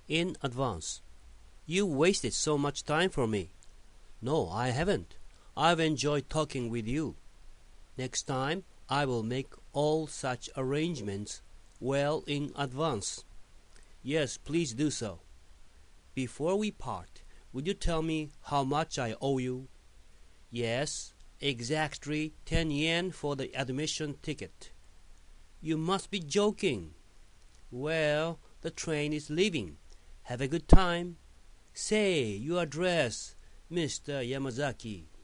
in advance. You wasted so much time for me. No, I haven't. I've enjoyed talking with you. Next time I will make all such arrangements well in advance. Yes, please do so. Before we part, would you tell me how much I owe you? Yes, exactly 10 yen for the admission ticket. You must be joking. Well, the train is leaving. Have a good time. Say, your address, Mr. Yamazaki.